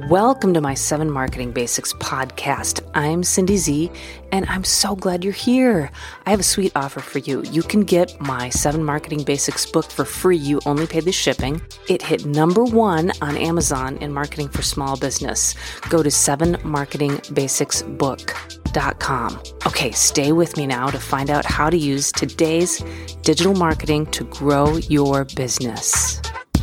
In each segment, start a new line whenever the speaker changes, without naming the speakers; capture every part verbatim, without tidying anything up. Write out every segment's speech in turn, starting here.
Welcome to my Seven Marketing Basics podcast. I'm Cindy Z, and I'm so glad you're here. I have a sweet offer for you. You can get my Seven Marketing Basics book for free. You only pay the shipping. It hit number one on Amazon in marketing for small business. Go to seven marketing basics book dot com. Okay, stay with me now to find out how to use today's digital marketing to grow your business.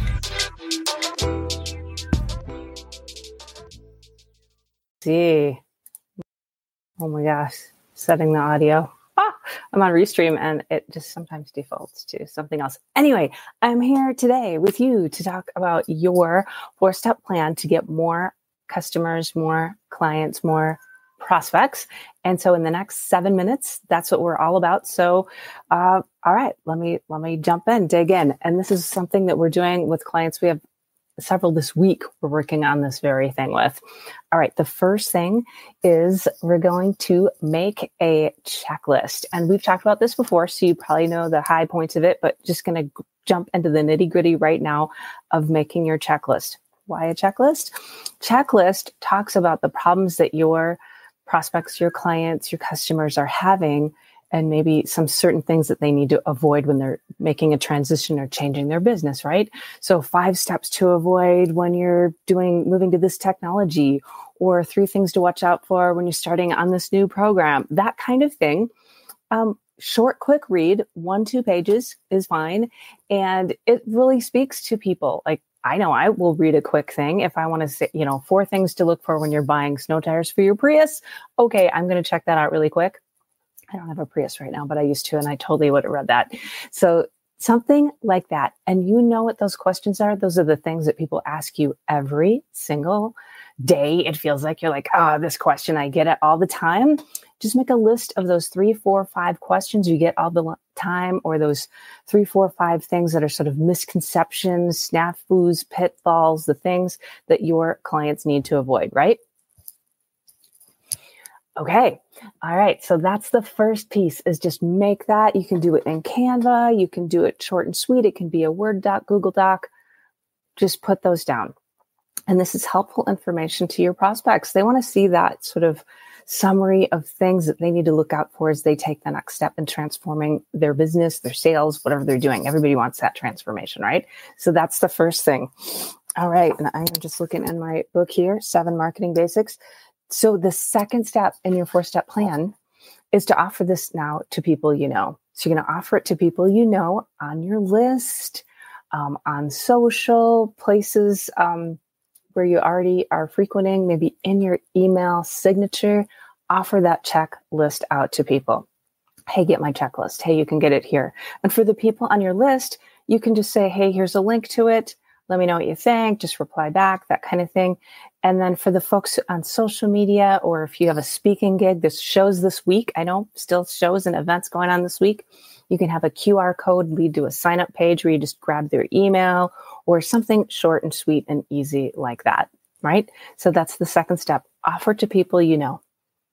See. Oh my gosh, setting the audio. Ah, I'm on Restream and it just sometimes defaults to something else. Anyway, I'm here today with you to talk about your four-step plan to get more customers, more clients, more prospects. And so in the next seven minutes, that's what we're all about. So, uh, all right, let me, let me jump in, dig in. And this is something that we're doing with clients. We have several this week we're working on this very thing with. All right, the first thing is we're going to make a checklist. And we've talked about this before, so you probably know the high points of it, but just going to jump into the nitty gritty right now of making your checklist. Why a checklist? Checklist talks about the problems that your prospects, your clients, your customers are having, and maybe some certain things that they need to avoid when they're making a transition or changing their business, right? So five steps to avoid when you're doing, moving to this technology, or three things to watch out for when you're starting on this new program, that kind of thing. Um, short, quick read, one, two pages is fine. And it really speaks to people. Like, I know I will read a quick thing if I want to say, you know, four things to look for when you're buying snow tires for your Prius. Okay, I'm going to check that out really quick. I don't have a Prius right now, but I used to, and I totally would have read that. So something like that. And you know what those questions are? Those are the things that people ask you every single day. It feels like you're like, oh, this question, I get it all the time. Just make a list of those three, four, five questions you get all the time, or those three, four, five things that are sort of misconceptions, snafus, pitfalls, the things that your clients need to avoid, right? Okay. All right. So that's the first piece, is just make that. You can do it in Canva. You can do it short and sweet. It can be a Word doc, Google Doc. Just put those down. And this is helpful information to your prospects. They want to see that sort of summary of things that they need to look out for as they take the next step in transforming their business, their sales, whatever they're doing. Everybody wants that transformation, right? So that's the first thing. All right. And I'm just looking in my book here, Seven Marketing Basics. So the second step in your four-step plan is to offer this now to people you know. So you're going to offer it to people you know on your list, um, on social places um, where you already are frequenting, maybe in your email signature. Offer that checklist out to people. Hey, get my checklist. Hey, you can get it here. And for the people on your list, you can just say, hey, here's a link to it. Let me know what you think. Just reply back, that kind of thing. And then for the folks on social media, or if you have a speaking gig, this shows this week, I know still shows and events going on this week, you can have a Q R code lead to a sign up page where you just grab their email, or something short and sweet and easy like that, right? So that's the second step. Offer to people you know.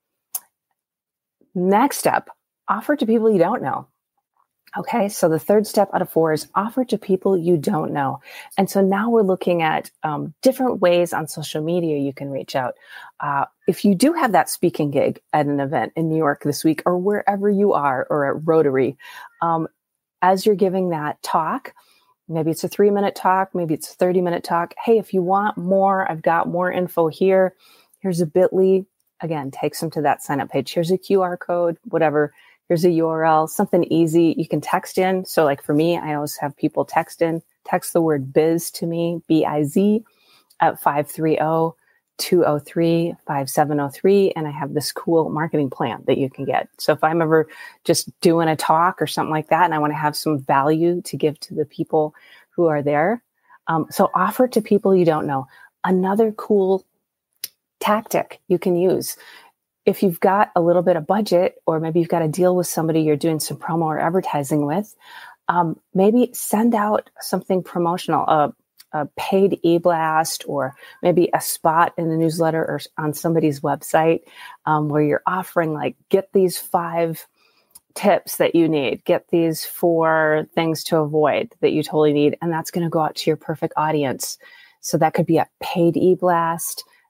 Next step, offer to people you don't know. Okay, so the third step out of four is offer to people you don't know. And so now we're looking at um, different ways on social media you can reach out. Uh, if you do have that speaking gig at an event in New York this week, or wherever you are, or at Rotary, um, as you're giving that talk, maybe it's a three minute talk, maybe it's a thirty minute talk. Hey, if you want more, I've got more info here. Here's a bit dot l y. Again, takes them to that sign up page. Here's a Q R code, whatever. Here's a U R L, something easy. You can text in. So like for me, I always have people text in, text the word biz to me, B I Z, at five three zero, two zero three, five seven zero three. And I have this cool marketing plan that you can get. So if I'm ever just doing a talk or something like that, and I want to have some value to give to the people who are there. Um, so offer to people you don't know. Another cool tactic you can use. If you've got a little bit of budget, or maybe you've got a deal with somebody you're doing some promo or advertising with, um, maybe send out something promotional, a, a paid e-blast, or maybe a spot in the newsletter or on somebody's website um, where you're offering, like, get these five tips that you need, get these four things to avoid that you totally need. And that's going to go out to your perfect audience. So that could be a paid e-blast.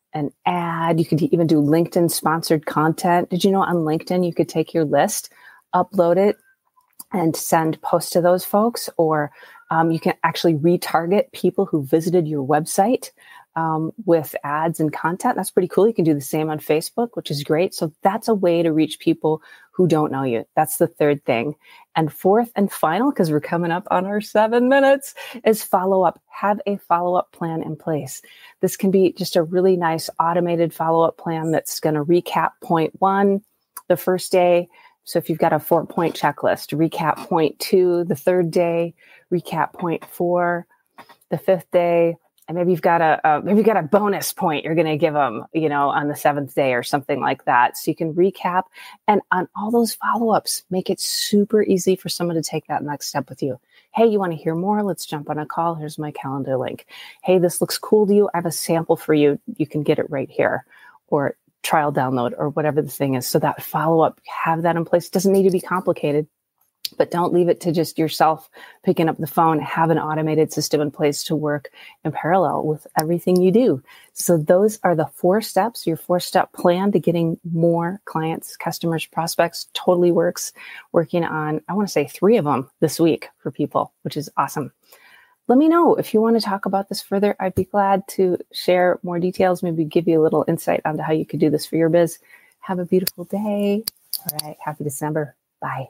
an ad. You could even do LinkedIn sponsored content. Did you know on LinkedIn, you could take your list, upload it, and send posts to those folks, or um, you can actually retarget people who visited your website um, with ads and content. That's pretty cool. You can do the same on Facebook, which is great. So that's a way to reach people who don't know you. That's the third thing. And fourth and final, because we're coming up on our seven minutes, is follow up. Have a follow-up plan in place. This can be just a really nice automated follow-up plan that's going to recap point one the first day. So if you've got a four-point checklist, recap point two the third day, recap point four the fifth day, and maybe you've got a, a maybe you've got a bonus point you're going to give them, you know, on the seventh day or something like that. So you can recap, and on all those follow-ups, make it super easy for someone to take that next step with you. Hey, you want to hear more? Let's jump on a call. Here's my calendar link. Hey, this looks cool to you. I have a sample for you. You can get it right here, or trial download, or whatever the thing is. So that follow-up, have that in place. It doesn't need to be complicated, but don't leave it to just yourself picking up the phone. Have an automated system in place to work in parallel with everything you do. So those are the four steps, your four-step plan to getting more clients, customers, prospects. Totally works. Working on, I want to say three of them this week for people, which is awesome. Let me know if you want to talk about this further. I'd be glad to share more details, maybe give you a little insight onto how you could do this for your biz. Have a beautiful day. All right. Happy December. Bye.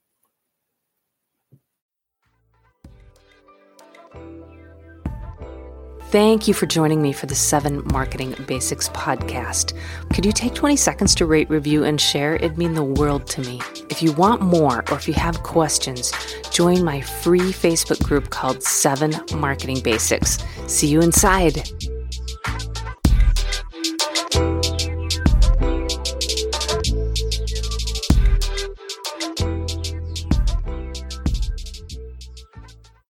Thank you for joining me for the seven Marketing Basics podcast. Could you take twenty seconds to rate, review, and share? It'd mean the world to me. If you want more, or if you have questions, join my free Facebook group called seven Marketing Basics. See you inside.